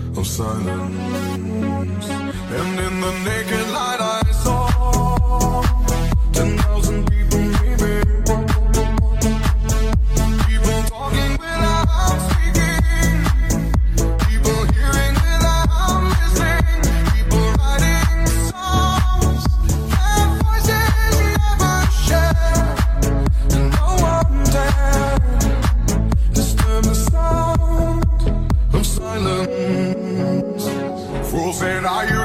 of silence. And in the naked light I saw 10,000 people dreaming, people talking without speaking, people hearing without listening, people writing songs their voices never share, and no one dared disturb the sound of silence. Fools said, are you